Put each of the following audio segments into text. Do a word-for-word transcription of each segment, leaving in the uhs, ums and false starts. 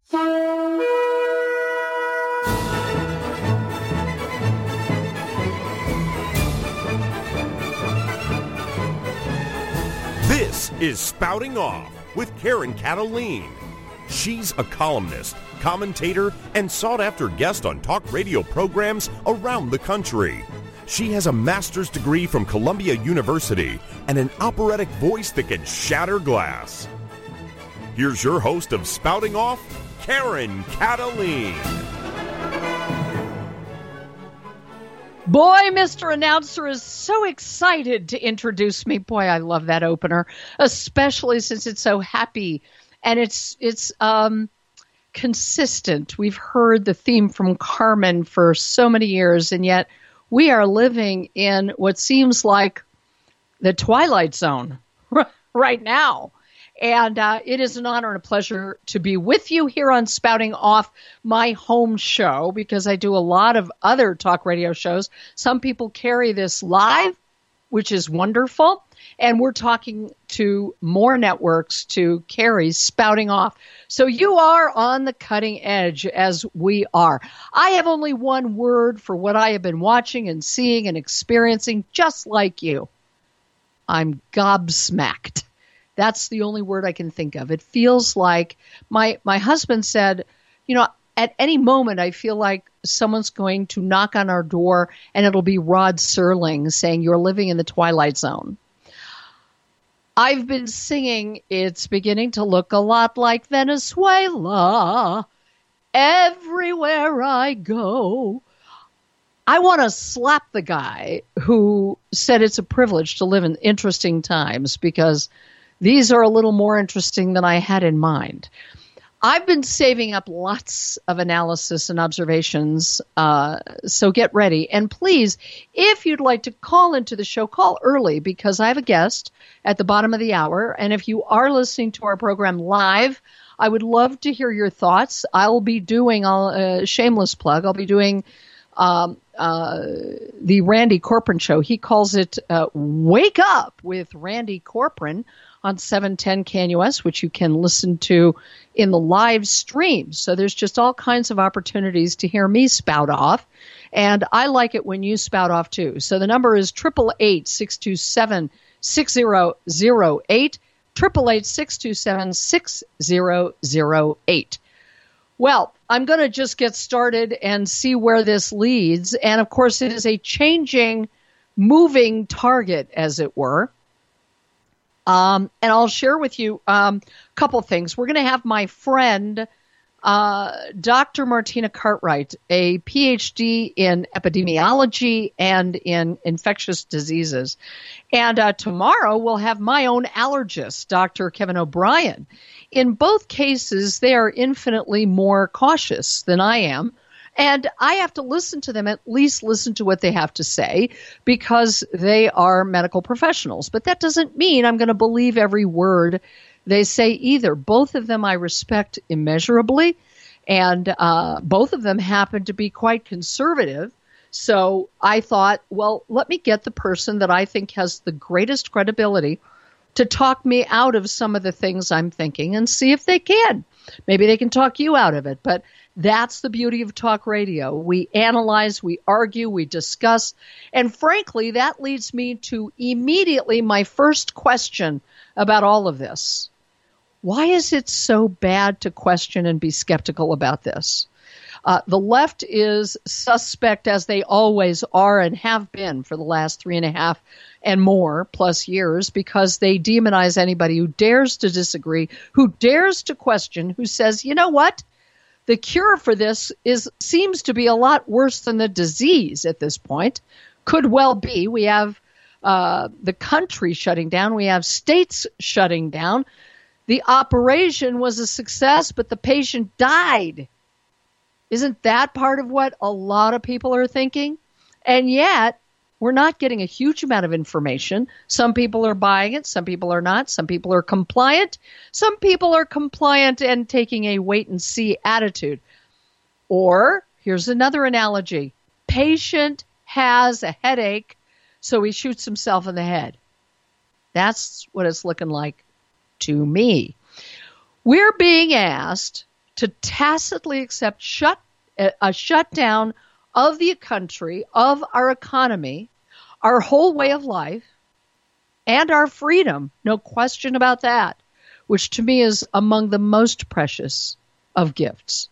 This is Spouting Off with Karen Cataline. She's a columnist, commentator, and sought-after guest on talk radio programs around the country. She has a master's degree from Columbia University and an operatic voice that can shatter glass. Here's your host of Spouting Off, Karen Cataline. Boy, Mister Announcer is so excited to introduce me. Boy, I love that opener, especially since it's so happy and it's it's um, consistent. We've heard the theme from Carmen for so many years, and yet we are living in what seems like the Twilight Zone right now. And uh, it is an honor and a pleasure to be with you here on Spouting Off, my home show, because I do a lot of other talk radio shows. Some people carry this live, which is wonderful. And we're talking to more networks to carry Spouting Off. So you are on the cutting edge, as we are. I have only one word for what I have been watching and seeing and experiencing, just like you. I'm gobsmacked. That's the only word I can think of. It feels like my my husband said, you know, at any moment I feel like someone's going to knock on our door and it'll be Rod Serling saying you're living in the Twilight Zone. I've been singing It's Beginning to Look a Lot Like Venezuela everywhere I go. I want to slap the guy who said it's a privilege to live in interesting times, because these are a little more interesting than I had in mind. I've been saving up lots of analysis and observations, uh, so get ready. And please, if you'd like to call into the show, call early, because I have a guest at the bottom of the hour. And if you are listening to our program live, I would love to hear your thoughts. I'll be doing a uh, shameless plug. I'll be doing um, uh, the Randy Corcoran show. He calls it uh, Wake Up with Randy Corcoran on seven ten K N U S, which you can listen to in the live stream. So there's just all kinds of opportunities to hear me spout off. And I like it when you spout off too. So the number is eight eight eight, six two seven, six zero zero eight, eight eight eight, six two seven, six zero zero eight. Well, I'm going to just get started and see where this leads. And of course, it is a changing, moving target, as it were. Um, and I'll share with you um, a couple things. We're going to have my friend, uh, Doctor Martina Cartwright, a P H D in epidemiology and in infectious diseases. And uh, tomorrow we'll have my own allergist, Doctor Kevin O'Brien. In both cases, they are infinitely more cautious than I am. And I have to listen to them, at least listen to what they have to say, because they are medical professionals. But that doesn't mean I'm going to believe every word they say either. Both of them I respect immeasurably, and uh, both of them happen to be quite conservative. So I thought, well, let me get the person that I think has the greatest credibility to talk me out of some of the things I'm thinking and see if they can. Maybe they can talk you out of it, but that's the beauty of talk radio. We analyze, we argue, we discuss, and frankly, that leads me to immediately my first question about all of this. Why is it so bad to question and be skeptical about this? Uh, the left is suspect, as they always are and have been for the last three and a half and more plus years, because they demonize anybody who dares to disagree, who dares to question, who says, you know what? The cure for this is seems to be a lot worse than the disease at this point. Could well be. We have uh, the country shutting down. We have states shutting down. The operation was a success, but the patient died. Isn't that part of what a lot of people are thinking? And yet, we're not getting a huge amount of information. Some people are buying it. Some people are not. Some people are compliant. Some people are compliant and taking a wait-and-see attitude. Or, here's another analogy. Patient has a headache, so he shoots himself in the head. That's what it's looking like to me. We're being asked to tacitly accept shut a shutdown of the country, of our economy, our whole way of life, and our freedom, no question about that, which to me is among the most precious of gifts.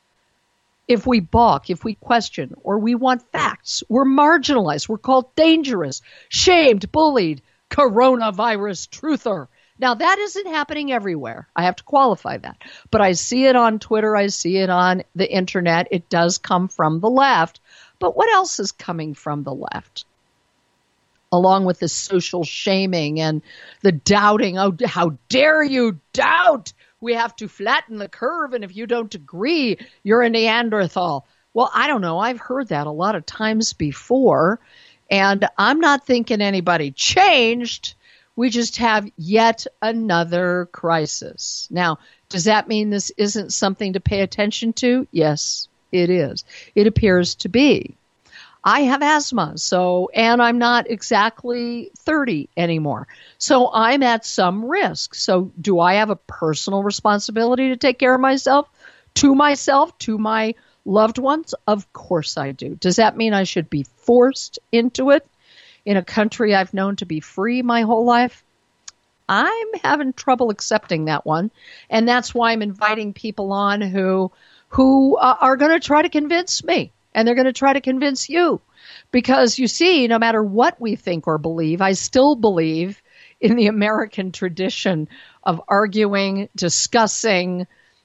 If we balk, if we question, or we want facts, we're marginalized, we're called dangerous, shamed, bullied, coronavirus truther. Now, that isn't happening everywhere. I have to qualify that. But I see it on Twitter. I see it on the internet. It does come from the left. But what else is coming from the left? Along with the social shaming and the doubting. Oh, how dare you doubt? We have to flatten the curve. And if you don't agree, you're a Neanderthal. Well, I don't know. I've heard that a lot of times before. And I'm not thinking anybody changed. We just have yet another crisis. Now, does that mean this isn't something to pay attention to? Yes, it is. It appears to be. I have asthma, so, and I'm not exactly thirty anymore. So I'm at some risk. So do I have a personal responsibility to take care of myself, to myself, to my loved ones? Of course I do. Does that mean I should be forced into it? In a country I've known to be free my whole life? I'm having trouble accepting that one. And that's why I'm inviting people on who who uh, are going to try to convince me. And they're going to try to convince you. Because you see, no matter what we think or believe, I still believe in the American tradition of arguing, discussing,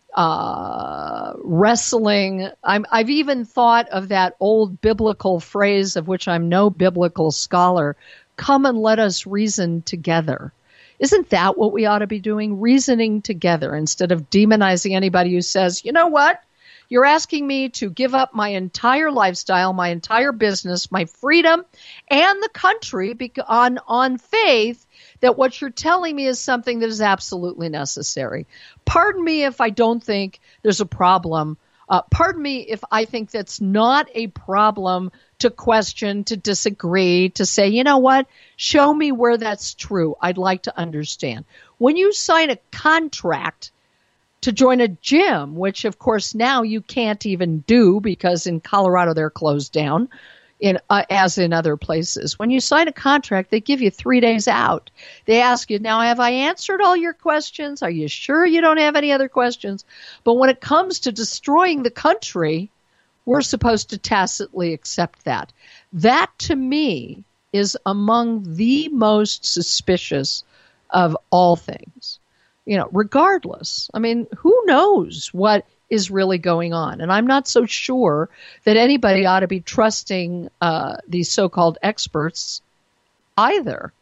Uh, wrestling. I'm, I've even thought of that old biblical phrase, of which I'm no biblical scholar, come and let us reason together. Isn't that what we ought to be doing? Reasoning together instead of demonizing anybody who says, you know what? You're asking me to give up my entire lifestyle, my entire business, my freedom, and the country on, on faith that what you're telling me is something that is absolutely necessary. Pardon me if I don't think there's a problem. Uh, pardon me if I think that's not a problem to question, to disagree, to say, you know what, show me where that's true. I'd like to understand. When you sign a contract to join a gym, which of course now you can't even do because in Colorado they're closed down, in uh, as in other places. When you sign a contract, they give you three days out. They ask you, now, have I answered all your questions? Are you sure you don't have any other questions? But when it comes to destroying the country, we're supposed to tacitly accept that. That, to me, is among the most suspicious of all things. You know, regardless. I mean, who knows what is really going on? And I'm not so sure that anybody ought to be trusting uh, these so-called experts either.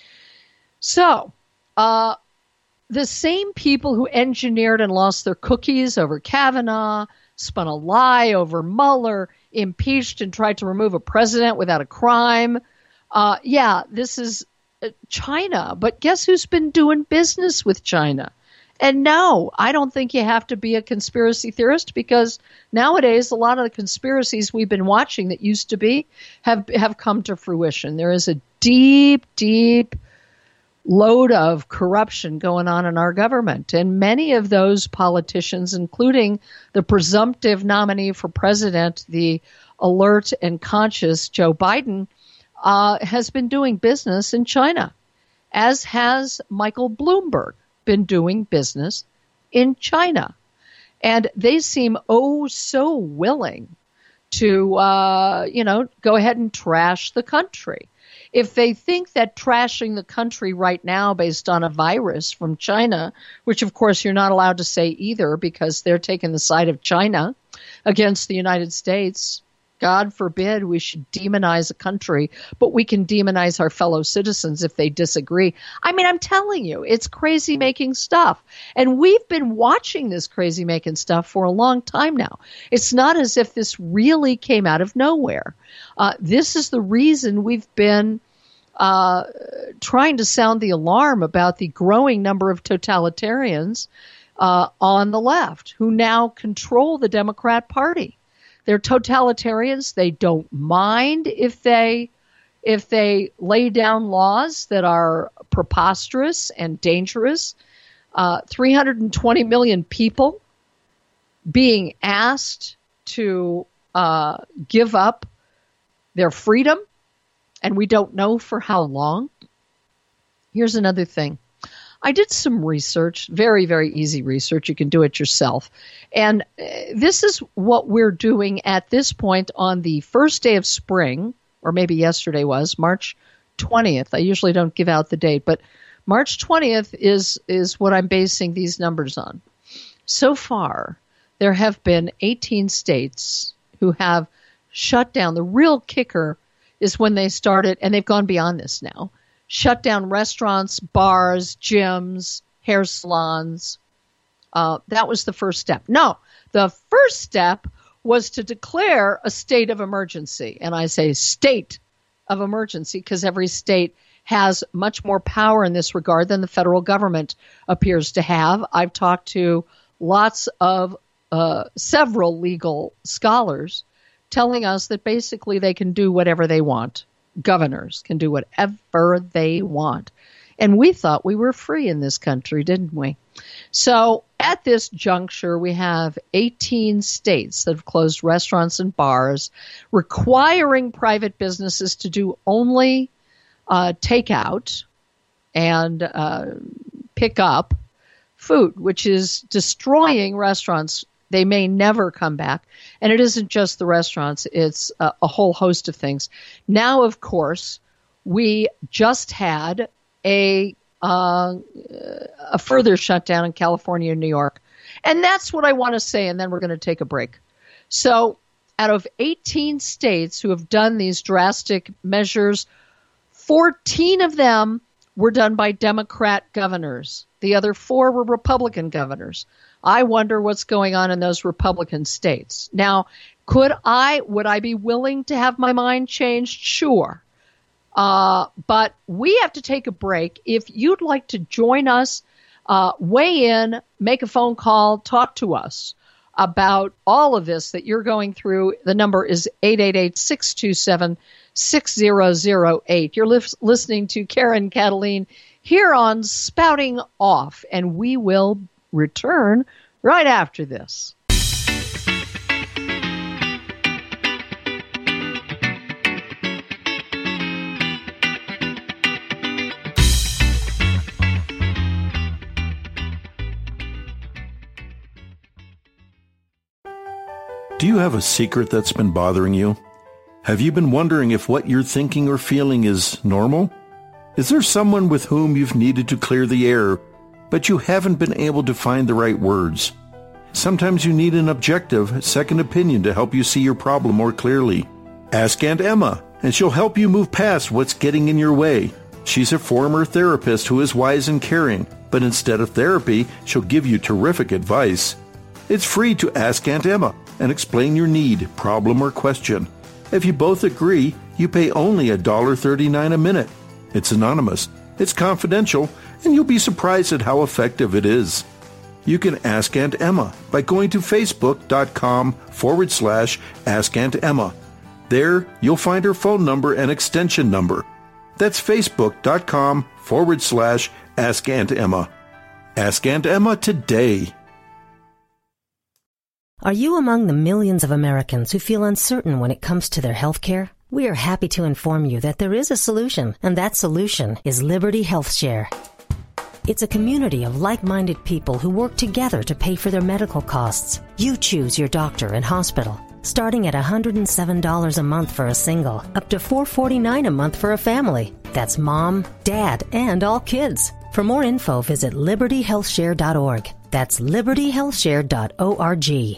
So, uh, the same people who engineered and lost their cookies over Kavanaugh, spun a lie over Mueller, impeached and tried to remove a president without a crime. Uh, yeah, this is China. But guess who's been doing business with China? And no, I don't think you have to be a conspiracy theorist, because nowadays a lot of the conspiracies we've been watching that used to be have have come to fruition. There is a deep, deep load of corruption going on in our government. And many of those politicians, including the presumptive nominee for president, the alert and conscious Joe Biden, uh, has been doing business in China, as has Michael Bloomberg been doing business in China. And they seem oh so willing to, uh, you know, go ahead and trash the country. If they think that trashing the country right now based on a virus from China, which of course you're not allowed to say either because they're taking the side of China against the United States, God forbid we should demonize a country, but we can demonize our fellow citizens if they disagree. I mean, I'm telling you, it's crazy making stuff. And we've been watching this crazy making stuff for a long time now. It's not as if this really came out of nowhere. Uh, this is the reason we've been uh, trying to sound the alarm about the growing number of totalitarians uh, on the left who now control the Democrat Party. They're totalitarians. They don't mind if they if they lay down laws that are preposterous and dangerous. Uh, three hundred twenty million people being asked to uh, give up their freedom, and we don't know for how long. Here's another thing. I did some research, very, very easy research. You can do it yourself. And uh, this is what we're doing at this point on the first day of spring, or maybe yesterday was, March twentieth. I usually don't give out the date, but March twentieth is, is what I'm basing these numbers on. So far, there have been eighteen states who have shut down. The real kicker is when they started, and they've gone beyond this now, shut down restaurants, bars, gyms, hair salons. Uh, that was the first step. No, the first step was to declare a state of emergency. And I say state of emergency because every state has much more power in this regard than the federal government appears to have. I've talked to lots of uh, several legal scholars telling us that basically they can do whatever they want. Governors can do whatever they want. And we thought we were free in this country, didn't we? So at this juncture, we have eighteen states that have closed restaurants and bars, requiring private businesses to do only uh, takeout and uh, pick up food, which is destroying restaurants. They may never come back. And it isn't just the restaurants. It's a, a whole host of things. Now, of course, we just had a uh, a further shutdown in California and New York. And that's what I want to say, and then we're going to take a break. So out of eighteen states who have done these drastic measures, fourteen of them were done by Democrat governors. The other four were Republican governors. I wonder what's going on in those Republican states. Now, could I, would I be willing to have my mind changed? Sure. Uh, but we have to take a break. If you'd like to join us, uh, weigh in, make a phone call, talk to us about all of this that you're going through. The number is eight eight eight, six two seven, six zero zero eight. You're li- listening to Karen Kataline here on Spouting Off, and we will return right after this. Do you have a secret that's been bothering you? Have you been wondering if what you're thinking or feeling is normal? Is there someone with whom you've needed to clear the air, but you haven't been able to find the right words? Sometimes you need an objective, second opinion to help you see your problem more clearly. Ask Aunt Emma, and she'll help you move past what's getting in your way. She's a former therapist who is wise and caring, but instead of therapy, she'll give you terrific advice. It's free to ask Aunt Emma and explain your need, problem, or question. If you both agree, you pay only one dollar and thirty-nine cents a minute. It's anonymous, it's confidential, and you'll be surprised at how effective it is. You can ask Aunt Emma by going to facebook.com forward slash Ask Aunt Emma. There, you'll find her phone number and extension number. That's facebook.com forward slash Ask Aunt Emma. Ask Aunt Emma today. Are you among the millions of Americans who feel uncertain when it comes to their health care? We are happy to inform you that there is a solution, and that solution is Liberty Health Share. It's a community of like-minded people who work together to pay for their medical costs. You choose your doctor and hospital, starting at one hundred seven dollars a month for a single, up to four hundred forty-nine dollars a month for a family. That's mom, dad, and all kids. For more info, visit liberty health share dot org. That's liberty health share dot org.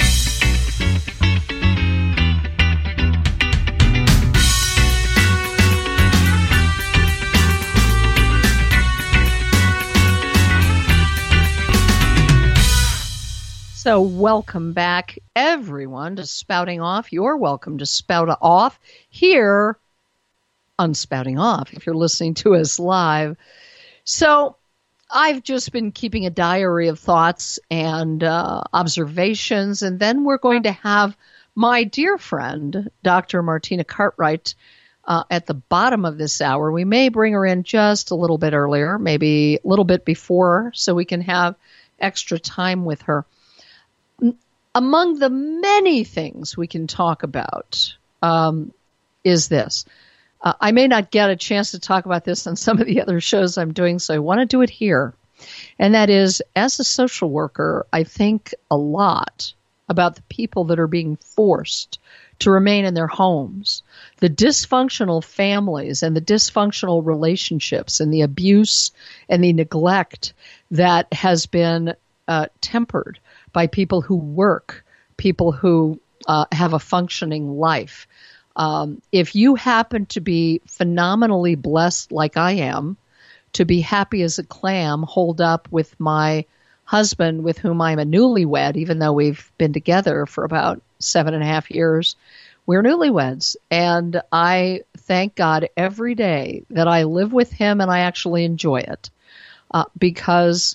So welcome back, everyone, to Spouting Off. You're welcome to Spout Off here on Spouting Off if you're listening to us live. So I've just been keeping a diary of thoughts and uh, observations, and then we're going to have my dear friend, Doctor Martina Cartwright, uh, at the bottom of this hour. We may bring her in just a little bit earlier, maybe a little bit before, so we can have extra time with her. among the many things we can talk about um, is this. Uh, I may not get a chance to talk about this on some of the other shows I'm doing, so I want to do it here. And that is, as a social worker, I think a lot about the people that are being forced to remain in their homes, the dysfunctional families and the dysfunctional relationships and the abuse and the neglect that has been uh, tempered by people who work, people who uh, have a functioning life. Um, if you happen to be phenomenally blessed like I am, to be happy as a clam, holed up with my husband with whom I'm a newlywed, even though we've been together for about seven and a half years, we're newlyweds. And I thank God every day that I live with him and I actually enjoy it uh, because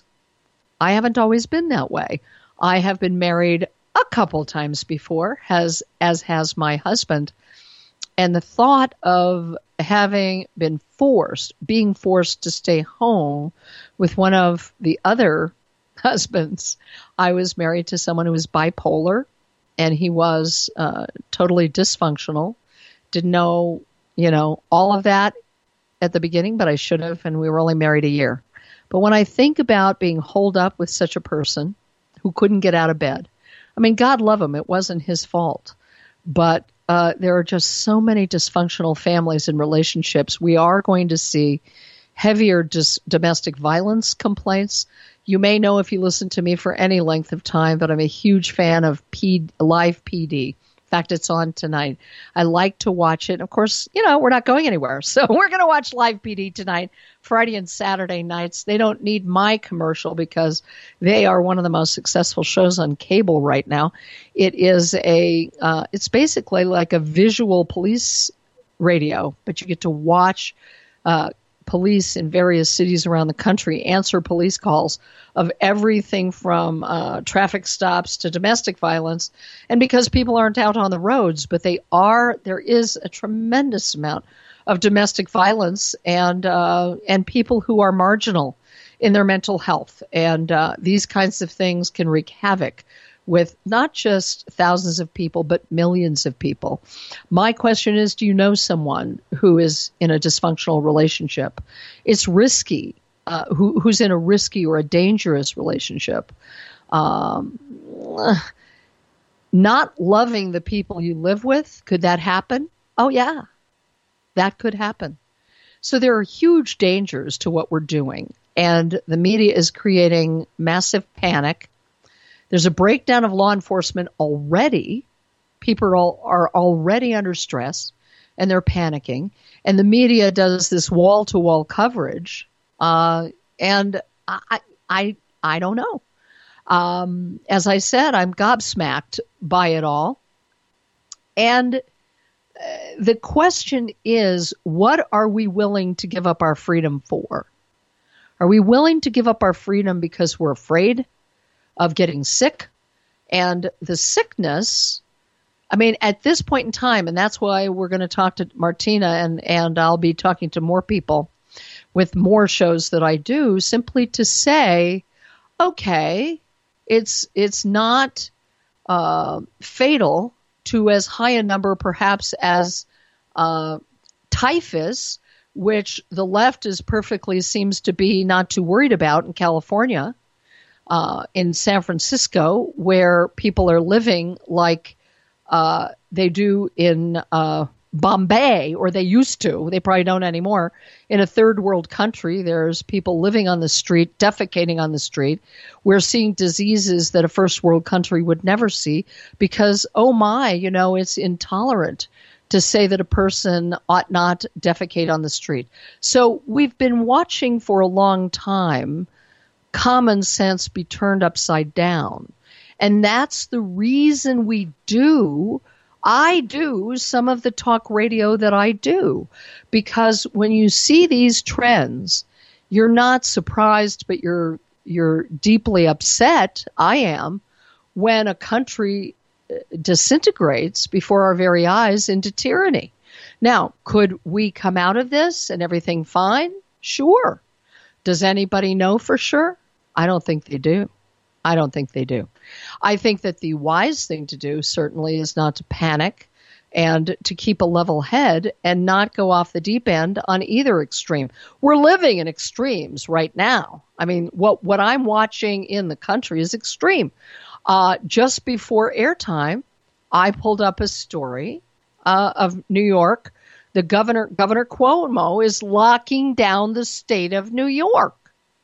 I haven't always been that way. I have been married a couple times before, as, as has my husband. And the thought of having been forced, being forced to stay home with one of the other husbands, I was married to someone who was bipolar, and he was uh, totally dysfunctional. Didn't know, you know, all of that at the beginning, but I should have, and we were only married a year. But when I think about being holed up with such a person who couldn't get out of bed, I mean, God love him, it wasn't his fault. But uh, there are just so many dysfunctional families and relationships. We are going to see heavier dis- domestic violence complaints. You may know if you listen to me for any length of time that I'm a huge fan of P- Live P D. In fact, it's on tonight. I like to watch it. Of course, you know, we're not going anywhere. So we're going to watch Live P D tonight, Friday and Saturday nights. They don't need my commercial because they are one of the most successful shows on cable right now. It is a, uh, it's basically like a visual police radio, but you get to watch uh police in various cities around the country answer police calls of everything from uh, traffic stops to domestic violence. And because people aren't out on the roads, but they are, there is a tremendous amount of domestic violence and uh, and people who are marginal in their mental health. And uh, these kinds of things can wreak havoc with not just thousands of people, but millions of people. My question is, do you know someone who is in a dysfunctional relationship? It's risky, uh, who, who's in a risky or a dangerous relationship. Um, not loving the people you live with, could that happen? Oh, yeah, that could happen. So there are huge dangers to what we're doing, and the media is creating massive panic. There's a breakdown of law enforcement already. People are, all, are already under stress, and they're panicking. And the media does this wall-to-wall coverage, uh, and I, I, I don't know. Um, as I said, I'm gobsmacked by it all. And uh, the question is, what are we willing to give up our freedom for? Are we willing to give up our freedom because we're afraid of getting sick? And the sickness, I mean, at this point in time, and that's why we're going to talk to Martina, and, and I'll be talking to more people with more shows that I do, simply to say, okay, it's it's not uh, fatal to as high a number perhaps as uh, typhus, which the left is perfectly seems to be not too worried about in California. Uh, in San Francisco, where people are living like uh, they do in uh, Bombay, or they used to. They probably don't anymore. In a third world country, there's people living on the street, defecating on the street. We're seeing diseases that a first world country would never see because, oh my, you know, it's intolerant to say that a person ought not defecate on the street. So we've been watching for a long time common sense be turned upside down. And that's the reason we do, I do some of the talk radio that I do. Because when you see these trends, you're not surprised, but you're you're deeply upset, I am, when a country disintegrates before our very eyes into tyranny. Now, could we come out of this and everything fine? Sure. Does anybody know for sure? I don't think they do. I don't think they do. I think that the wise thing to do certainly is not to panic and to keep a level head and not go off the deep end on either extreme. We're living in extremes right now. I mean, what, what I'm watching in the country is extreme. Uh, just before airtime, I pulled up a story uh, of New York. The governor, Governor Cuomo, is locking down the state of New York.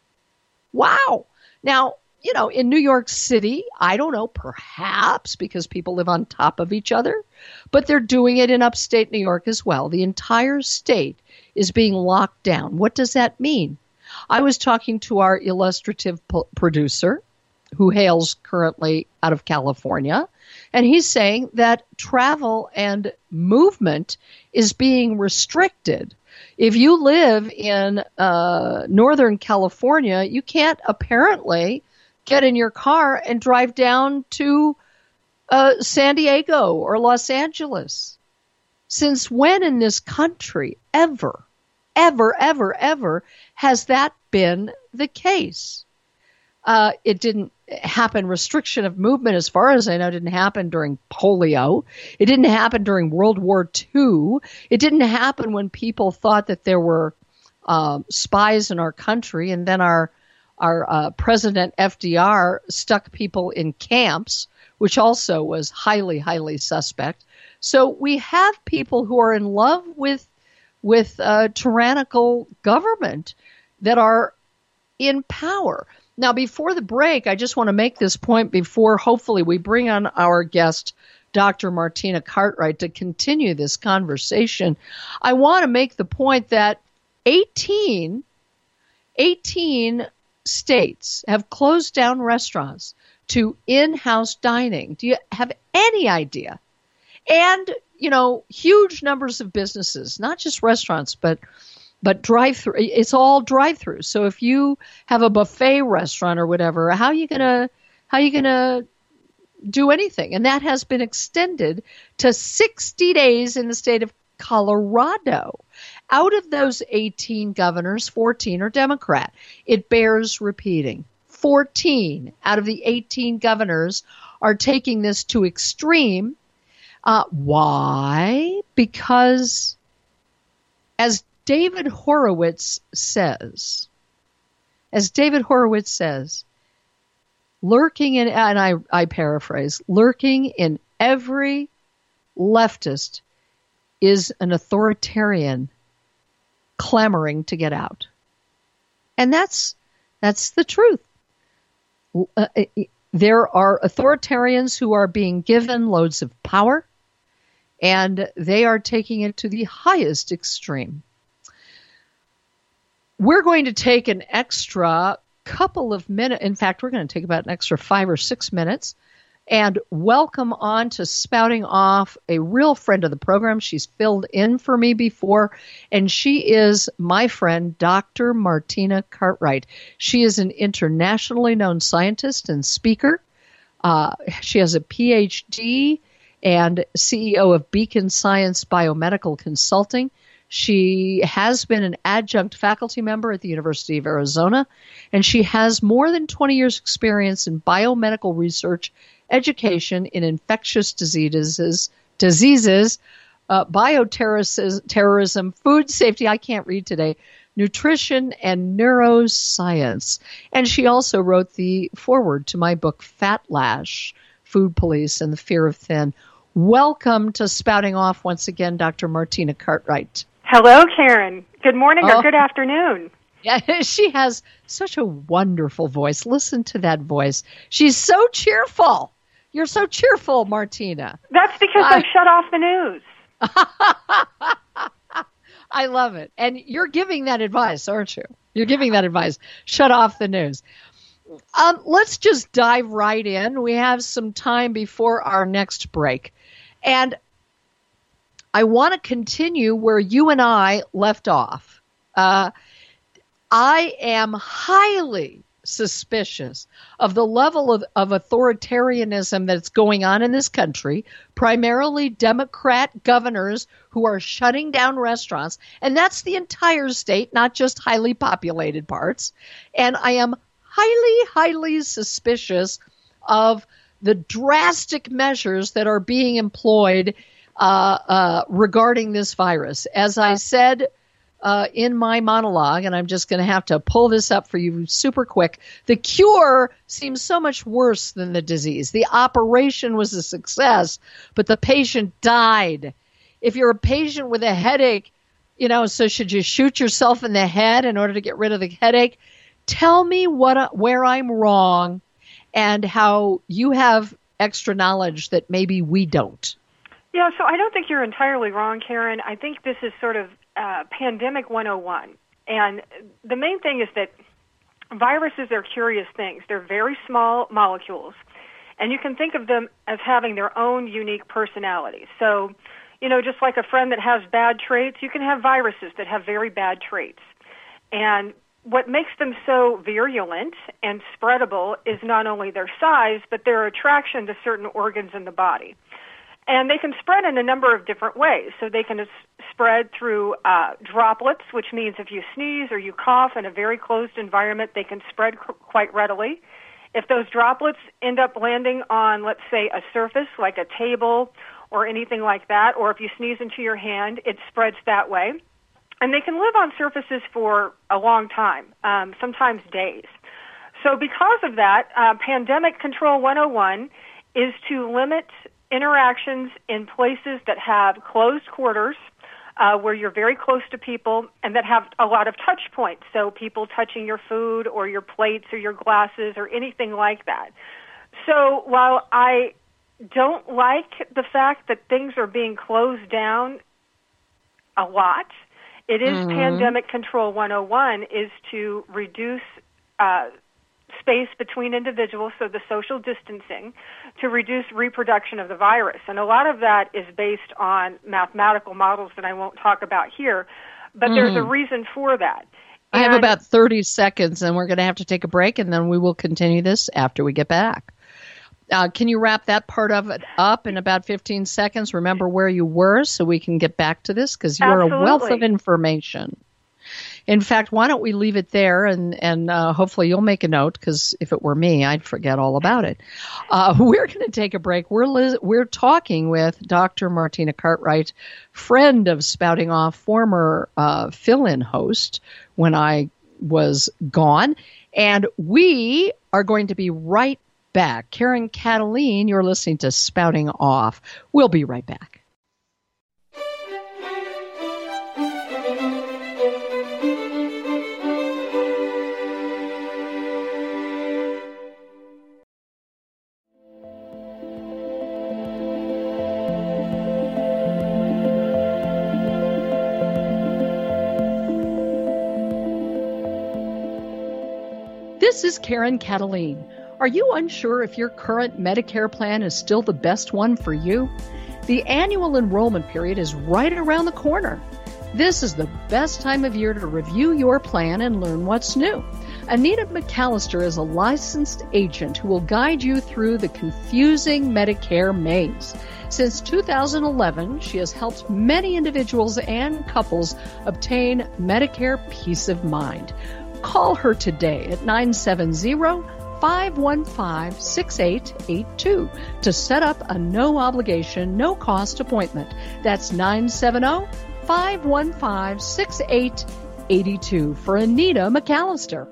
Wow. Now, you know, in New York City, I don't know, perhaps because people live on top of each other, but they're doing it in upstate New York as well. The entire state is being locked down. What does that mean? I was talking to our illustrative po- producer, who hails currently out of California, and he's saying that travel and movement is being restricted. If you live in uh, Northern California, you can't apparently get in your car and drive down to uh, San Diego or Los Angeles. Since when in this country, ever, ever, ever, ever, has that been the case? Uh, it didn't happen. Restriction of movement, as far as I know, didn't happen during polio. It didn't happen during World War Two. It didn't happen when people thought that there were uh, spies in our country, and then our our uh, President F D R stuck people in camps, which also was highly, highly suspect. So we have people who are in love with with uh, tyrannical government that are in power. Now, before the break, I just want to make this point before hopefully we bring on our guest, Doctor Martina Cartwright, to continue this conversation. I want to make the point that eighteen, eighteen states have closed down restaurants to in-house dining. Do you have any idea? And, you know, huge numbers of businesses, not just restaurants, but But drive-through, it's all drive-through. So if you have a buffet restaurant or whatever, how are you gonna how are you gonna do anything? And that has been extended to sixty days in the state of Colorado. Out of those eighteen governors, fourteen are Democrat. It bears repeating. fourteen out of the eighteen governors are taking this to extreme. Uh, why? Because as David Horowitz says, as David Horowitz says, lurking in, and I, I paraphrase, lurking in every leftist is an authoritarian clamoring to get out. And that's, that's the truth. Uh, there are authoritarians who are being given loads of power, and they are taking it to the highest extreme. We're going to take an extra couple of minutes. In fact, we're going to take about an extra five or six minutes and welcome on to Spouting Off a real friend of the program. She's filled in for me before, and she is my friend, Doctor Martina Cartwright. She is an internationally known scientist and speaker. Uh, she has a P H D and C E O of Beacon Science Biomedical Consulting. She has been an adjunct faculty member at the University of Arizona, and she has more than twenty years experience in biomedical research, education in infectious diseases, diseases, uh, bioterrorism, food safety, I can't read today, nutrition, and neuroscience. And she also wrote the foreword to my book, Fat Lash, Food Police and the Fear of Thin. Welcome to Spouting Off once again, Doctor Martina Cartwright. Hello, Karen. Good morning oh. or good afternoon. Yeah, she has such a wonderful voice. Listen to that voice. She's so cheerful. You're so cheerful, Martina. That's because I, I shut off the news. I love it. And you're giving that advice, aren't you? You're giving that advice. Shut off the news. Um, let's just dive right in. We have some time before our next break. And I want to continue where you and I left off. Uh, I am highly suspicious of the level of, of authoritarianism that's going on in this country, primarily Democrat governors who are shutting down restaurants. And that's the entire state, not just highly populated parts. And I am highly, highly suspicious of the drastic measures that are being employed uh, uh, regarding this virus. As I said uh, in my monologue, and I'm just going to have to pull this up for you super quick, the cure seems so much worse than the disease. The operation was a success, but the patient died. If you're a patient with a headache, you know, so should you shoot yourself in the head in order to get rid of the headache? Tell me what where I'm wrong and how you have extra knowledge that maybe we don't. Yeah, so I don't think you're entirely wrong, Karen. I think this is sort of uh, pandemic one oh one. And the main thing is that viruses are curious things. They're very small molecules, and you can think of them as having their own unique personality. So, you know, just like a friend that has bad traits, you can have viruses that have very bad traits. And what makes them so virulent and spreadable is not only their size, but their attraction to certain organs in the body. And they can spread in a number of different ways. So they can spread through uh, droplets, which means if you sneeze or you cough in a very closed environment, they can spread c- quite readily. If those droplets end up landing on, let's say, a surface like a table or anything like that, or if you sneeze into your hand, it spreads that way. And they can live on surfaces for a long time, um, sometimes days. So because of that, uh, Pandemic Control one oh one is to limit interactions in places that have closed quarters, uh, where you're very close to people, and that have a lot of touch points, so people touching your food or your plates or your glasses or anything like that. So while I don't like the fact that things are being closed down a lot, it is mm-hmm. Pandemic Control one oh one is to reduce uh, space between individuals, so the social distancing, to reduce reproduction of the virus. And a lot of that is based on mathematical models that I won't talk about here, but mm-hmm. there's a reason for that. And I have about thirty seconds, and we're going to have to take a break, and then we will continue this after we get back. Uh, can you wrap that part of it up in about fifteen seconds? Remember where you were so we can get back to this, because you're Absolutely. a wealth of information. In fact, why don't we leave it there, and, and uh, hopefully you'll make a note, because if it were me, I'd forget all about it. Uh, we're going to take a break. We're li- we're talking with Doctor Martina Cartwright, friend of Spouting Off, former uh, fill-in host when I was gone, and we are going to be right back. Karen Kataline, you're listening to Spouting Off. We'll be right back. This is Karen Kataline. Are you unsure if your current Medicare plan is still the best one for you? The annual enrollment period is right around the corner. This is the best time of year to review your plan and learn what's new. Anita McAllister is a licensed agent who will guide you through the confusing Medicare maze. Since two thousand eleven, she has helped many individuals and couples obtain Medicare peace of mind. Call her today at nine seven zero, five one five, six eight eight two to set up a no-obligation, no-cost appointment. That's nine seven zero, five one five, six eight eight two for Anita McAllister.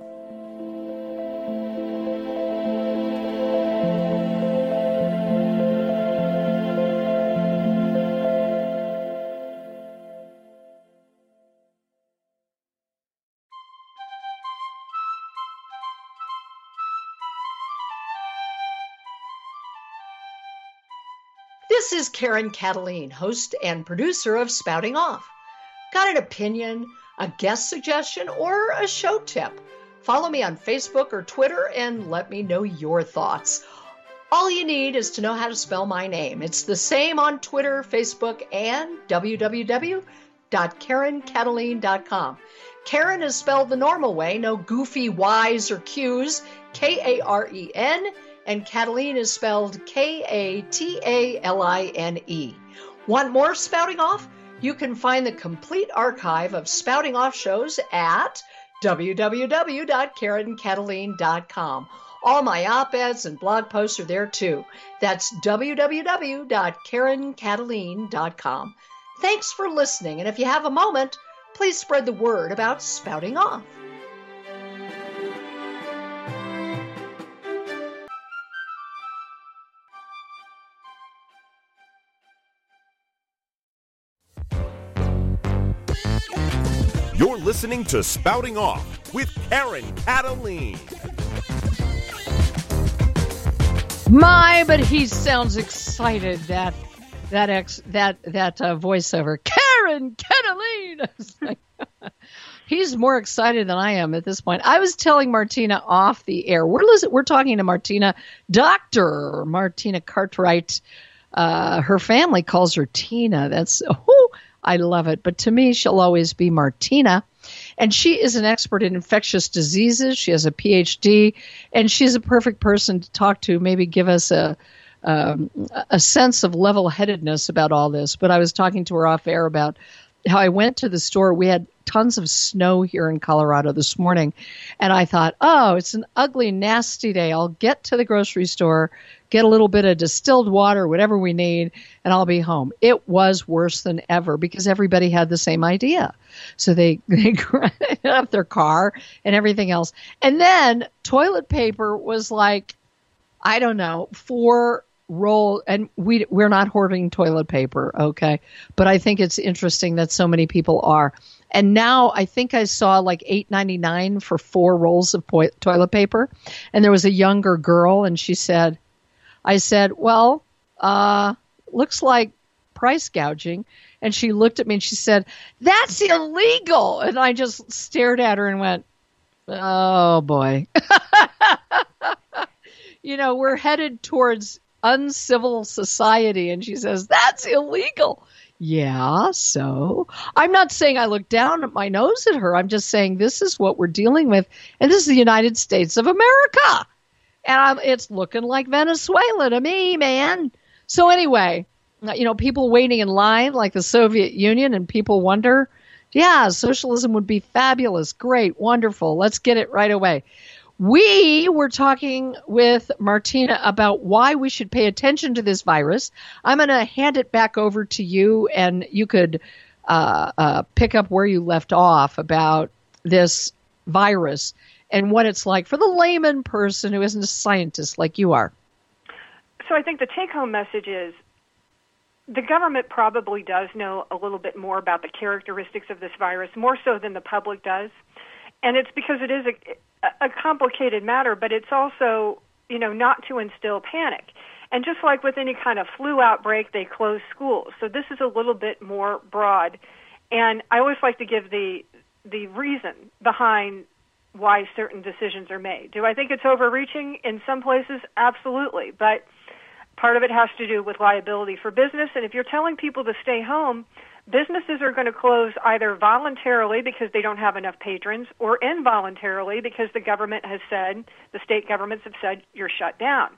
This is Karen Kataline, host and producer of Spouting Off. Got an opinion, a guest suggestion, or a show tip? Follow me on Facebook or Twitter and let me know your thoughts. All you need is to know how to spell my name. It's the same on Twitter, Facebook, and w w w dot karen kataline dot com. Karen is spelled the normal way, no goofy Y's or Q's, K A R E N, and Kataline is spelled K A T A L I N E. Want more Spouting Off? You can find the complete archive of Spouting Off shows at w w w dot karen kataline dot com. All my op-eds and blog posts are there too. That's w w w dot karen kataline dot com. Thanks for listening, and if you have a moment, please spread the word about Spouting Off. You're listening to Spouting Off with Karen Kataline. My, but he sounds excited, that that ex that that uh, voiceover. Karen Kataline. He's more excited than I am at this point. I was telling Martina off the air. We're listen, we're talking to Martina, Doctor Martina Cartwright. Uh, her family calls her Tina. That's oh, I love it. But to me, she'll always be Martina. And she is an expert in infectious diseases. She has a P H D, and she's a perfect person to talk to, maybe give us a um, a sense of level-headedness about all this. But I was talking to her off air about how I went to the store. We had tons of snow here in Colorado this morning, and I thought, oh, it's an ugly, nasty day. I'll get to the grocery store, get a little bit of distilled water, whatever we need, and I'll be home. It was worse than ever because everybody had the same idea. So they, they grinded up their car and everything else. And then toilet paper was like, I don't know, four roll, and we, we're not hoarding toilet paper, okay? But I think it's interesting that so many people are. And now I think I saw like eight ninety-nine for four rolls of po- toilet paper. And there was a younger girl, and she said, I said, well, uh, looks like price gouging. And she looked at me and she said, that's illegal. And I just stared at her and went, oh, boy. You know, we're headed towards uncivil society. And she says, that's illegal. Yeah, so I'm not saying I look down at my nose at her. I'm just saying this is what we're dealing with. And this is the United States of America. And I'm, it's looking like Venezuela to me, man. So anyway, you know, people waiting in line like the Soviet Union, and people wonder, yeah, socialism would be fabulous, great, wonderful. Let's get it right away. We were talking with Martina about why we should pay attention to this virus. I'm going to hand it back over to you, and you could uh, uh, pick up where you left off about this virus and what it's like for the layman person who isn't a scientist like you are. So I think the take-home message is the government probably does know a little bit more about the characteristics of this virus, more so than the public does. And it's because it is a, a complicated matter, but it's also, you know, not to instill panic. And just like with any kind of flu outbreak, they close schools. So this is a little bit more broad. And I always like to give the the reason behind why certain decisions are made. Do I think it's overreaching in some places? Absolutely. But part of it has to do with liability for business. And if you're telling people to stay home, businesses are going to close either voluntarily because they don't have enough patrons or involuntarily because the government has said, the state governments have said, you're shut down.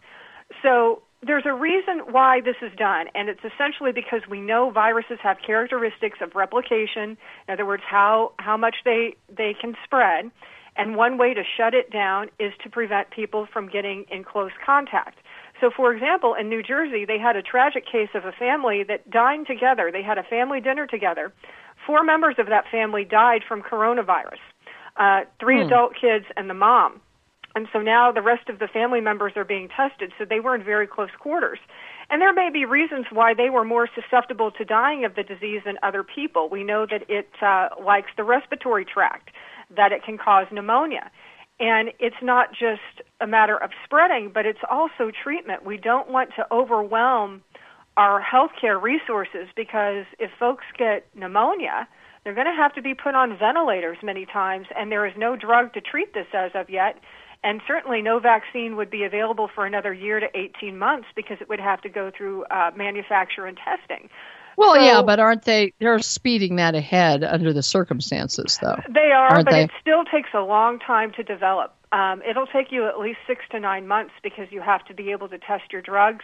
So there's a reason why this is done, and it's essentially because we know viruses have characteristics of replication, in other words, how, how much they, they can spread, and one way to shut it down is to prevent people from getting in close contact. So, for example, in New Jersey, they had a tragic case of a family that dined together. They had a family dinner together. Four members of that family died from coronavirus, uh, three hmm. adult kids and the mom. And so now the rest of the family members are being tested, so they were in very close quarters. And there may be reasons why they were more susceptible to dying of the disease than other people. We know that it uh, likes the respiratory tract, that it can cause pneumonia. And it's not just a matter of spreading, but it's also treatment. We don't want to overwhelm our healthcare resources because if folks get pneumonia, they're going to have to be put on ventilators many times, and there is no drug to treat this as of yet. And certainly no vaccine would be available for another year to eighteen months because it would have to go through uh, manufacture and testing. Well, so, yeah, but aren't they, they're speeding that ahead under the circumstances, though. They are, aren't but they? It still takes a long time to develop. Um, it'll take you at least six to nine months because you have to be able to test your drugs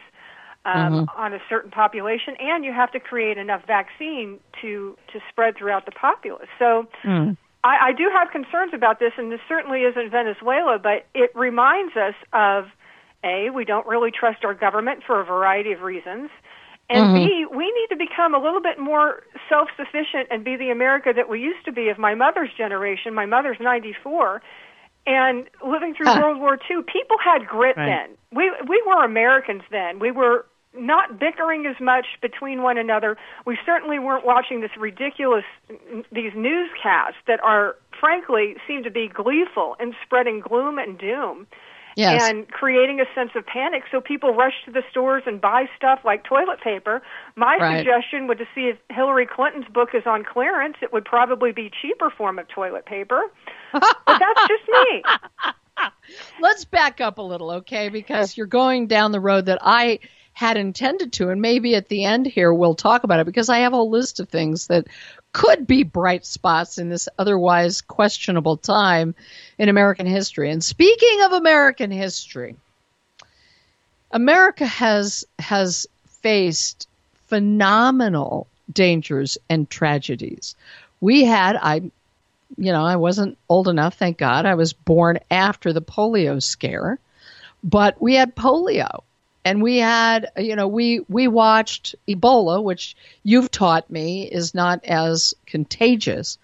um, mm-hmm. on a certain population, and you have to create enough vaccine to, to spread throughout the populace. So, mm. I, I do have concerns about this, and this certainly isn't Venezuela, but it reminds us of, A, we don't really trust our government for a variety of reasons, and mm-hmm. B, we need to become a little bit more self-sufficient and be the America that we used to be of my mother's generation. My mother's ninety-four, and living through huh. World War Two, people had grit right. then. We we were Americans then. We were not bickering as much between one another. We certainly weren't watching this ridiculous, these newscasts that are, frankly, seem to be gleeful and spreading gloom and doom. Yes. And creating a sense of panic, so people rush to the stores and buy stuff like toilet paper. My right. suggestion would to see if Hillary Clinton's book is on clearance. It would probably be cheaper form of toilet paper. But that's just me. Let's back up a little, okay? Because you're going down the road that I had intended to, and maybe at the end here we'll talk about it, because I have a list of things that could be bright spots in this otherwise questionable time in American history. And speaking of American history, America has has faced phenomenal dangers and tragedies. We had, I, you know, I wasn't old enough, thank God. I was born after the polio scare, but we had polio. And we had, you know, we, we watched Ebola, which you've taught me is not as contagious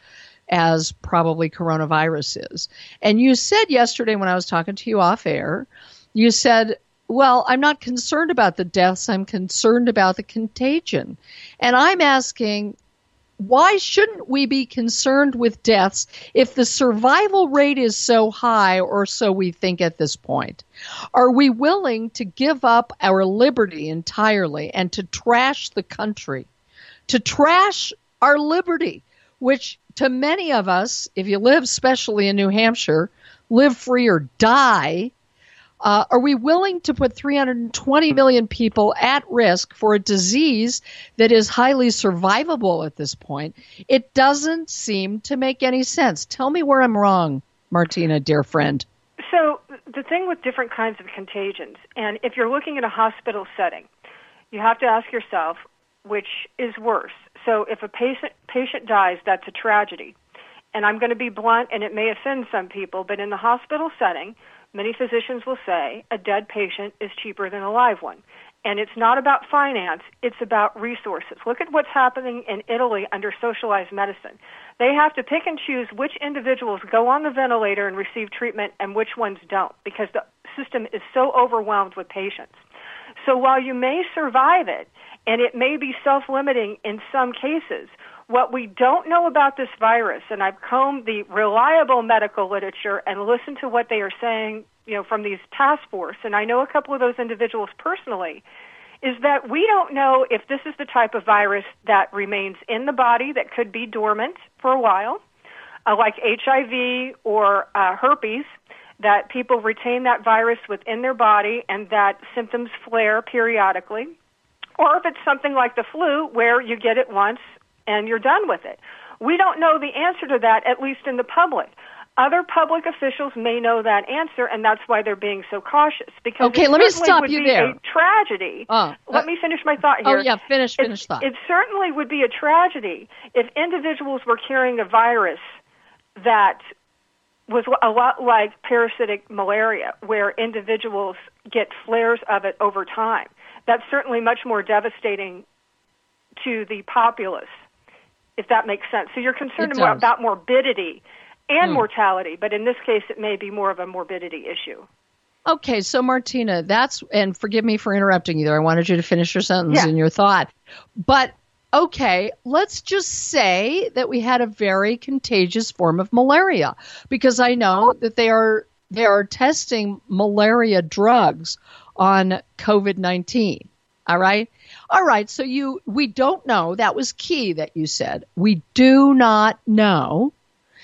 as probably coronavirus is. And you said yesterday when I was talking to you off air, you said, well, I'm not concerned about the deaths. I'm concerned about the contagion. And I'm asking, why shouldn't we be concerned with deaths if the survival rate is so high, or so we think at this point? Are we willing to give up our liberty entirely and to trash the country, to trash our liberty, which to many of us, if you live, especially in New Hampshire, live free or die? Uh, are we willing to put three hundred twenty million people at risk for a disease that is highly survivable at this point? It doesn't seem to make any sense. Tell me where I'm wrong, Martina, dear friend. So the thing with different kinds of contagions, and if you're looking at a hospital setting, you have to ask yourself, which is worse? So if a patient patient dies, that's a tragedy. And I'm going to be blunt, and it may offend some people, but in the hospital setting, many physicians will say a dead patient is cheaper than a live one. And it's not about finance, it's about resources. Look at what's happening in Italy under socialized medicine. They have to pick and choose which individuals go on the ventilator and receive treatment and which ones don't, because the system is so overwhelmed with patients. So while you may survive it, and it may be self-limiting in some cases, what we don't know about this virus, and I've combed the reliable medical literature and listened to what they are saying, you know, from these task force, and I know a couple of those individuals personally, is that we don't know if this is the type of virus that remains in the body that could be dormant for a while, uh, like H I V or uh, herpes, that people retain that virus within their body and that symptoms flare periodically, or if it's something like the flu where you get it once and you're done with it. We don't know the answer to that, at least in the public. Other public officials may know that answer, and that's why they're being so cautious. Because okay, let me stop you there. A tragedy. Uh, let uh, me finish my thought here. Oh yeah, finish, finish it, thought. It certainly would be a tragedy if individuals were carrying a virus that was a lot like parasitic malaria, where individuals get flares of it over time. That's certainly much more devastating to the populace, if that makes sense. So you're concerned more about morbidity and mm. mortality, but in this case it may be more of a morbidity issue. Okay, so Martina, that's, and forgive me for interrupting you there, I wanted you to finish your sentence yeah. and your thought. But, okay, let's just say that we had a very contagious form of malaria, because I know that they are they are testing malaria drugs on COVID nineteen, all right? All right, so you we don't know. That was key that you said. We do not know.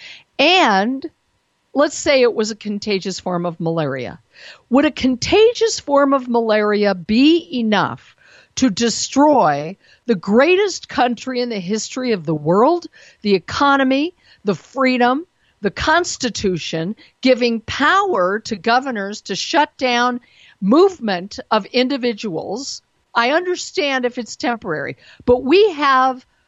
And let's say it was a contagious form of malaria. Would a contagious form of malaria be enough to destroy the greatest country in the history of the world, the economy, the freedom, the Constitution, giving power to governors to shut down movement of individuals? I understand if it's temporary, but we have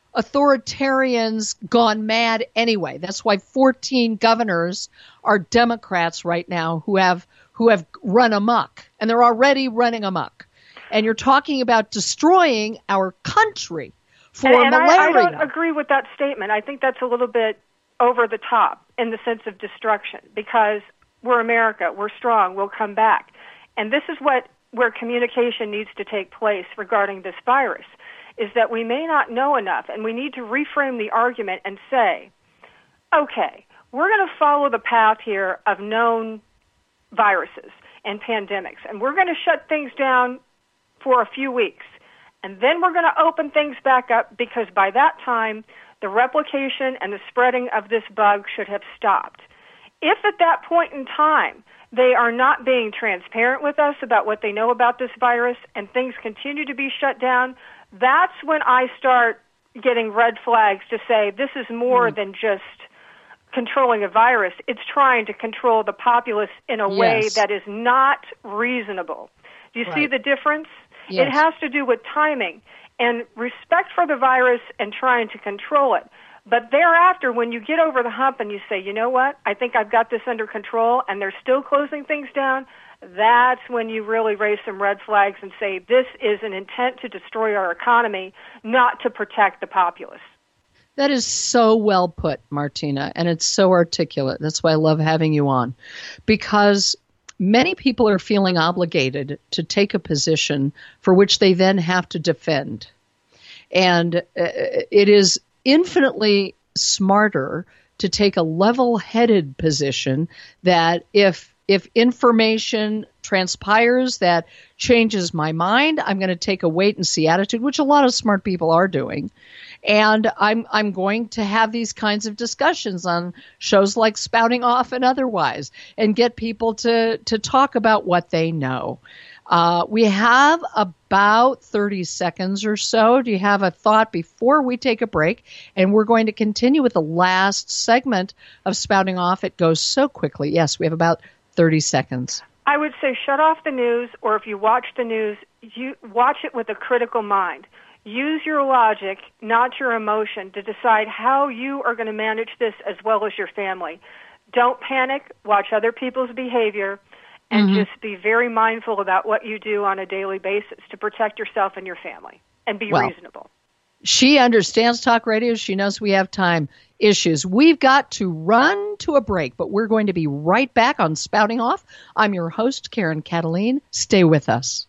authoritarians gone mad anyway. That's why fourteen governors are Democrats right now who have who have run amok, and they're already running amok. And you're talking about destroying our country for and, and malaria. I, I don't agree with that statement. I think that's a little bit over the top in the sense of destruction, because we're America, we're strong, we'll come back. And this is what where communication needs to take place regarding this virus, is that we may not know enough, and we need to reframe the argument and say, okay, we're going to follow the path here of known viruses and pandemics, and we're going to shut things down for a few weeks, and then we're going to open things back up, because by that time, the replication and the spreading of this bug should have stopped. If at that point in time they are not being transparent with us about what they know about this virus and things continue to be shut down, that's when I start getting red flags to say this is more mm. than just controlling a virus. It's trying to control the populace in a yes. way that is not reasonable. Do you right. see the difference? Yes. It has to do with timing and respect for the virus and trying to control it. But thereafter, when you get over the hump and you say, you know what, I think I've got this under control, and they're still closing things down, that's when you really raise some red flags and say this is an intent to destroy our economy, not to protect the populace. That is so well put, Martina, and it's so articulate. That's why I love having you on, because many people are feeling obligated to take a position for which they then have to defend. And uh, it is infinitely smarter to take a level-headed position that if if information transpires that changes my mind, I'm going to take a wait-and-see attitude, which a lot of smart people are doing. And I'm I'm going to have these kinds of discussions on shows like Spouting Off and otherwise, and get people to, to talk about what they know. Uh, we have about thirty seconds or so. Do you have a thought before we take a break? And we're going to continue with the last segment of Spouting Off. It goes so quickly. Yes, we have about thirty seconds. I would say shut off the news, or if you watch the news, you watch it with a critical mind. Use your logic, not your emotion, to decide how you are going to manage this as well as your family. Don't panic. Watch other people's behavior. And mm-hmm. just be very mindful about what you do on a daily basis to protect yourself and your family, and be well, reasonable. She understands talk radio. She knows we have time issues. We've got to run to a break, but we're going to be right back on Spouting Off. I'm your host, Karen Cataline. Stay with us.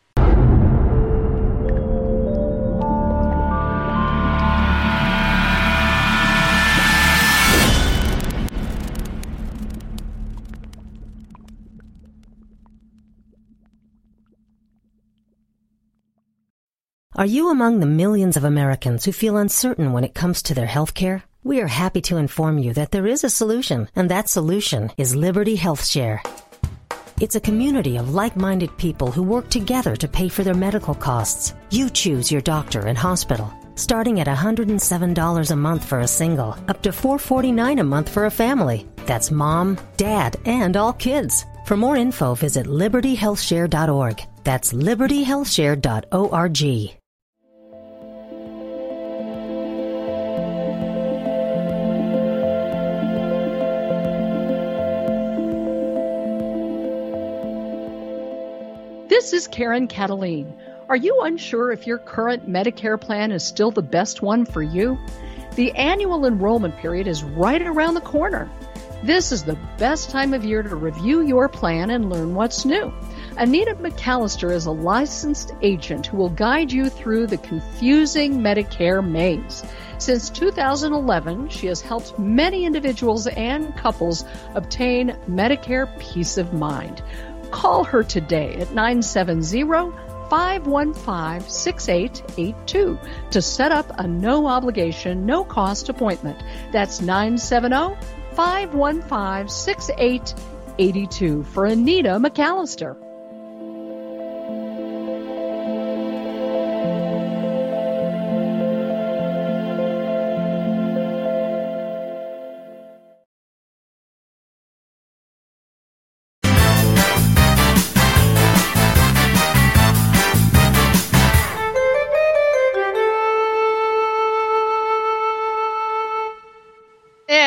Are you among the millions of Americans who feel uncertain when it comes to their health care? We are happy to inform you that there is a solution, and that solution is Liberty Health Share. It's a community of like-minded people who work together to pay for their medical costs. You choose your doctor and hospital, starting at one hundred seven dollars a month for a single, up to four hundred forty-nine dollars a month for a family. That's mom, dad, and all kids. For more info, visit liberty health share dot org. That's liberty health share dot org. This is Karen Cataline. Are you unsure if your current Medicare plan is still the best one for you? The annual enrollment period is right around the corner. This is the best time of year to review your plan and learn what's new. Anita McAllister is a licensed agent who will guide you through the confusing Medicare maze. Since two thousand eleven, she has helped many individuals and couples obtain Medicare peace of mind. Call her today at nine seven zero, five one five, six eight eight two to set up a no-obligation, no-cost appointment. That's nine seven zero, five one five, six eight eight two for Anita McAllister.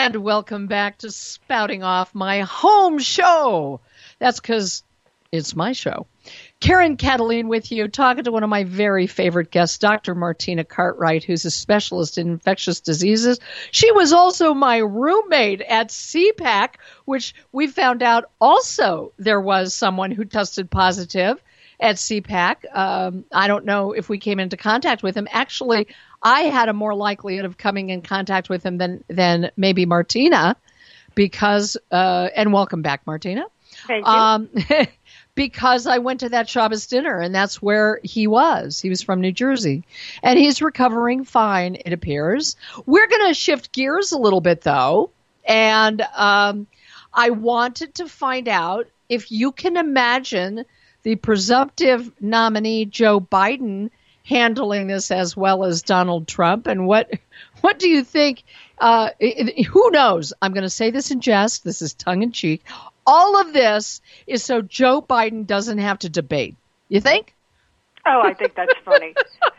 And welcome back to Spouting Off, my home show. That's because it's my show. Karen Kataline with you, talking to one of my very favorite guests, Doctor Martina Cartwright, who's a specialist in infectious diseases. She was also my roommate at C PAC, which we found out also there was someone who tested positive at C PAC. Um, I don't know if we came into contact with him. Actually, I had a more likelihood of coming in contact with him than, than maybe Martina, because, uh, and welcome back, Martina. Thank you. Um, because I went to that Shabbos dinner, and that's where he was. He was from New Jersey, and he's recovering fine, it appears. We're going to shift gears a little bit, though, and um, I wanted to find out if you can imagine the presumptive nominee, Joe Biden, handling this as well as Donald Trump, and what what do you think? Uh, it, it, who knows? I'm going to say this in jest. This is tongue-in-cheek. All of this is so Joe Biden doesn't have to debate. You think? Oh, I think that's funny.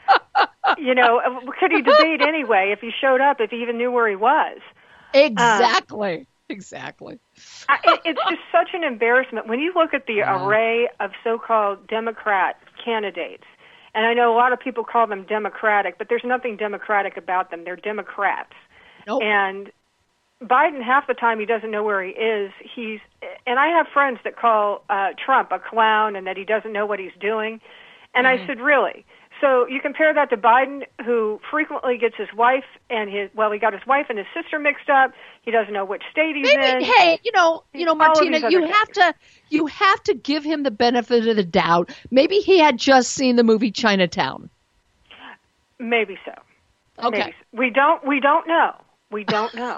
You know, could he debate anyway if he showed up, if he even knew where he was? Exactly. Um, exactly. I, it, it's just such an embarrassment. When you look at the yeah. array of so-called Democrat candidates, and I know a lot of people call them Democratic, but there's nothing Democratic about them. They're Democrats. Nope. And Biden, half the time he doesn't know where he is. He's, and I have friends that call uh, Trump a clown and that he doesn't know what he's doing. And mm-hmm. I said, really? So you compare that to Biden, who frequently gets his wife and his, well, he got his wife and his sister mixed up. He doesn't know which state he's Maybe, in. Hey, you know, you know, Martina, you have things. to, you have to give him the benefit of the doubt. Maybe he had just seen the movie Chinatown. Maybe so. Okay. Maybe so. We don't, we don't know. We don't know.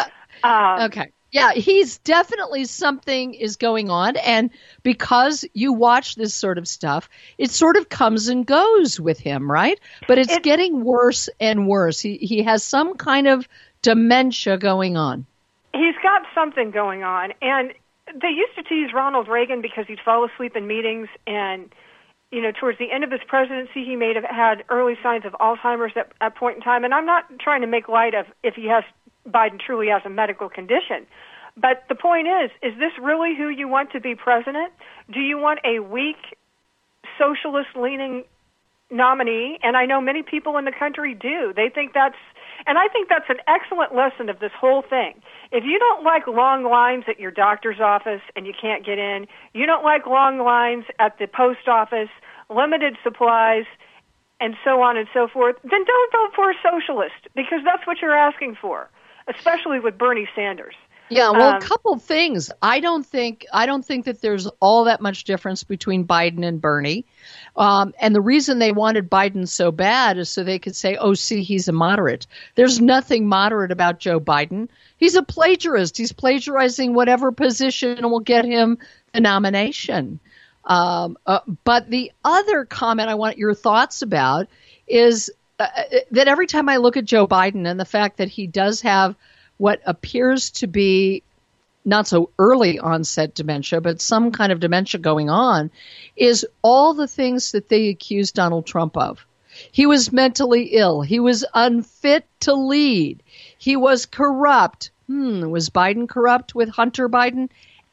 Um, okay. Yeah, he's definitely something is going on. And because you watch this sort of stuff, it sort of comes and goes with him, right? But it's it, getting worse and worse. He he has some kind of dementia going on. He's got something going on. And they used to tease Ronald Reagan because he'd fall asleep in meetings. And, you know, towards the end of his presidency, he may have had early signs of Alzheimer's at a point in time. And I'm not trying to make light of if he has Biden truly has a medical condition. But the point is, is this really who you want to be president? Do you want a weak, socialist-leaning nominee? And I know many people in the country do. They think that's, and I think that's an excellent lesson of this whole thing. If you don't like long lines at your doctor's office and you can't get in, you don't like long lines at the post office, limited supplies, and so on and so forth, then don't vote for a socialist, because that's what you're asking for, especially with Bernie Sanders. Yeah, well, um, a couple things. I don't think I don't think that there's all that much difference between Biden and Bernie. Um, and the reason they wanted Biden so bad is so they could say, oh, see, he's a moderate. There's nothing moderate about Joe Biden. He's a plagiarist. He's plagiarizing whatever position will get him the nomination. Um, uh, but the other comment I want your thoughts about is uh, that every time I look at Joe Biden and the fact that he does have what appears to be not so early onset dementia, but some kind of dementia going on, is all the things that they accused Donald Trump of. He was mentally ill. He was unfit to lead. He was corrupt. Hmm, was Biden corrupt with Hunter Biden?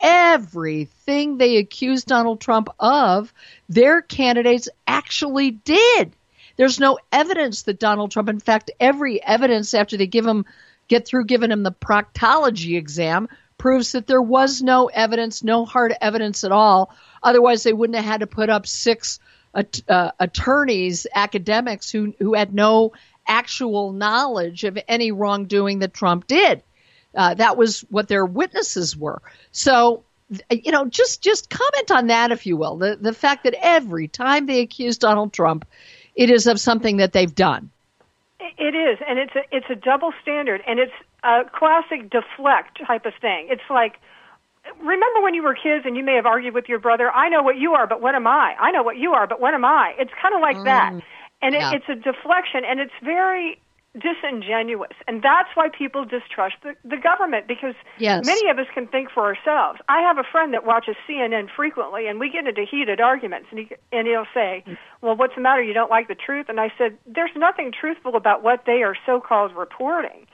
Everything they accused Donald Trump of, their candidates actually did. There's no evidence that Donald Trump, in fact, every evidence after they give him get through giving him the proctology exam proves that there was no evidence, no hard evidence at all. Otherwise, they wouldn't have had to put up six uh, uh, attorneys, academics who, who had no actual knowledge of any wrongdoing that Trump did. Uh, that was what their witnesses were. So, you know, just just comment on that, if you will. The, the fact that every time they accuse Donald Trump, it is of something that they've done. It is, and it's a, it's a double standard, and it's a classic deflect type of thing. It's like, remember when you were kids and you may have argued with your brother, I know what you are, but what am I? I know what you are, but what am I? It's kind of like mm, that. And yeah. it, it's a deflection, and it's very disingenuous. And that's why people distrust the, the government, because yes. many of us can think for ourselves. I have a friend that watches C N N frequently, and we get into heated arguments, and, he, and he'll say, well, what's the matter? You don't like the truth? And I said, there's nothing truthful about what they are so-called reporting.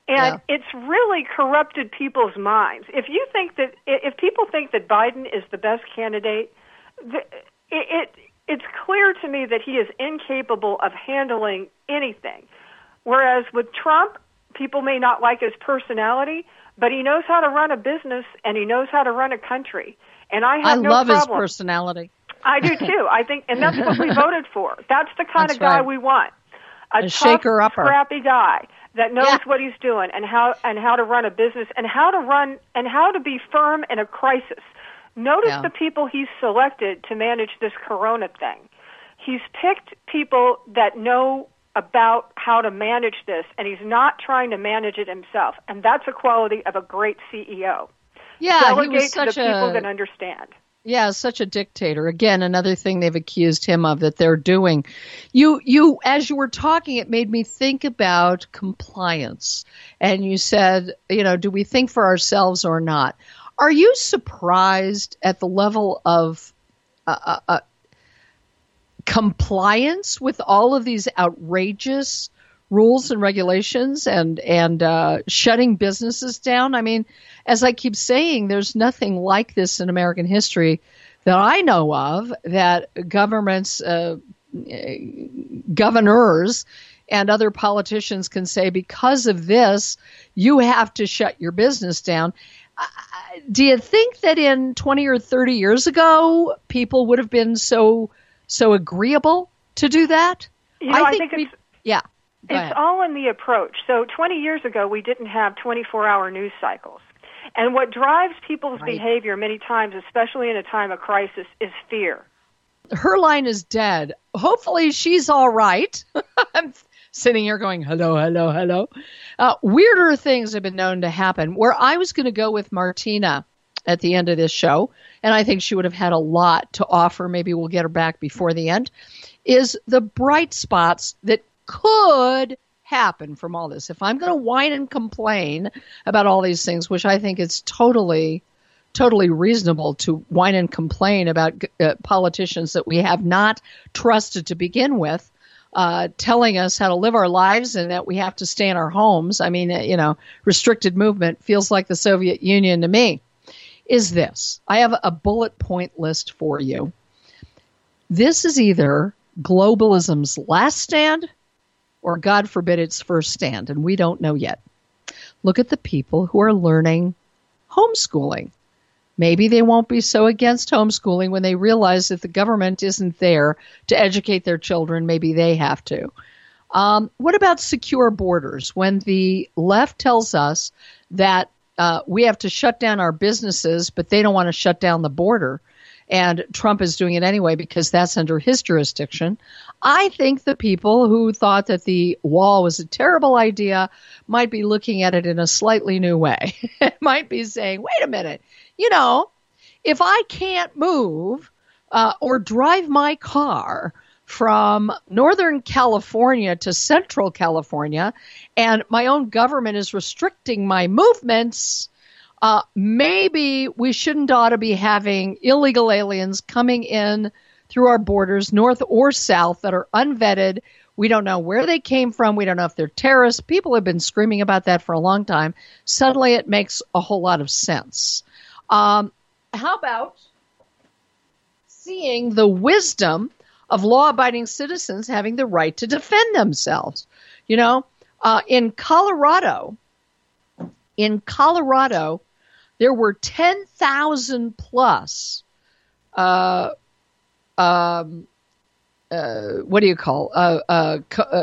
And Yeah. it's really corrupted people's minds. If you think that, if people think that Biden is the best candidate, it, it it's clear to me that he is incapable of handling anything. Whereas with Trump, people may not like his personality, but he knows how to run a business and he knows how to run a country. And I have I no love problem. his personality. I do too. I think, and that's what we voted for. That's the kind That's of guy right. we want. A, A tough, shaker-upper. scrappy guy that knows Yeah. what he's doing and how and how to run a business and how to run and how to be firm in a crisis. Notice Yeah. the people he's selected to manage this corona thing. He's picked people that know about how to manage this, and he's not trying to manage it himself. And that's a quality of a great C E O. Yeah, Delegate he was to the such people a that understand. yeah, such a dictator. Again, another thing they've accused him of that they're doing. You, you, as you were talking, it made me think about compliance. And you said, you know, do we think for ourselves or not? Are you surprised at the level of uh, uh, uh, compliance with all of these outrageous rules and regulations and and uh, shutting businesses down? I mean, as I keep saying, there's nothing like this in American history that I know of, that governments, uh, governors, and other politicians can say, because of this, you have to shut your business down. Uh, do you think that in twenty or thirty years ago, people would have been so so agreeable to do that? You know, I think, we, it's yeah. Go it's ahead. all in the approach. So twenty years ago, we didn't have twenty-four hour news cycles. And what drives people's Right. behavior many times, especially in a time of crisis, is fear. Her line is dead. Hopefully she's all right. I'm sitting here going, hello, hello, hello. Uh, weirder things have been known to happen. Where I was going to go with Martina at the end of this show, and I think she would have had a lot to offer, maybe we'll get her back before the end, is the bright spots that could happen from all this. If I'm going to whine and complain about all these things, which I think it's totally totally reasonable to whine and complain about uh, politicians that we have not trusted to begin with, uh, telling us how to live our lives and that we have to stay in our homes. I mean, uh, you know, restricted movement feels like the Soviet Union to me. Is this. I have a bullet point list for you. This is either globalism's last stand or, God forbid, its first stand, and we don't know yet. Look at the people who are learning homeschooling. Maybe they won't be so against homeschooling when they realize that the government isn't there to educate their children. Maybe they have to. Um, what about secure borders? When the left tells us that uh, we have to shut down our businesses, but they don't want to shut down the border, and Trump is doing it anyway because that's under his jurisdiction, I think the people who thought that the wall was a terrible idea might be looking at it in a slightly new way. Might be saying, wait a minute, you know, if I can't move uh, or drive my car from Northern California to Central California, and my own government is restricting my movements, uh, maybe we shouldn't ought to be having illegal aliens coming in through our borders, north or south, that are unvetted. We don't know where they came from. We don't know if they're terrorists. People have been screaming about that for a long time. Suddenly it makes a whole lot of sense. Um, how about seeing the wisdom of law-abiding citizens having the right to defend themselves? You know, uh, in Colorado, in Colorado, there were ten thousand plus, uh, um, uh, what do you call, uh, uh, co- uh,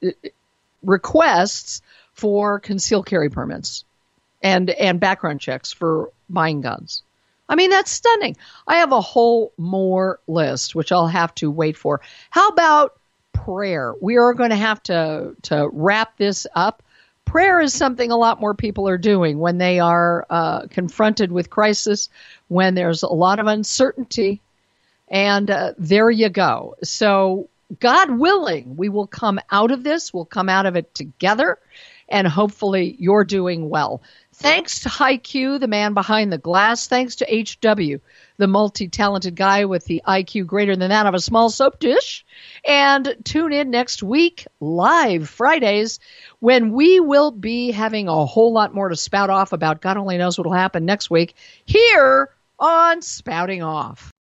requests for concealed carry permits and, and background checks for buying guns. I mean, that's stunning. I have a whole more list, which I'll have to wait for. How about prayer? We are going to have to, to wrap this up. Prayer is something a lot more people are doing when they are uh, confronted with crisis, when there's a lot of uncertainty. And uh, there you go. So God willing, we will come out of this. We'll come out of it together. And hopefully you're doing well. Thanks to HiQ, the man behind the glass. Thanks to H W, the multi-talented guy with the I Q greater than that of a small soap dish. And tune in next week, live Fridays, when we will be having a whole lot more to spout off about. God only knows what will happen next week here on Spouting Off.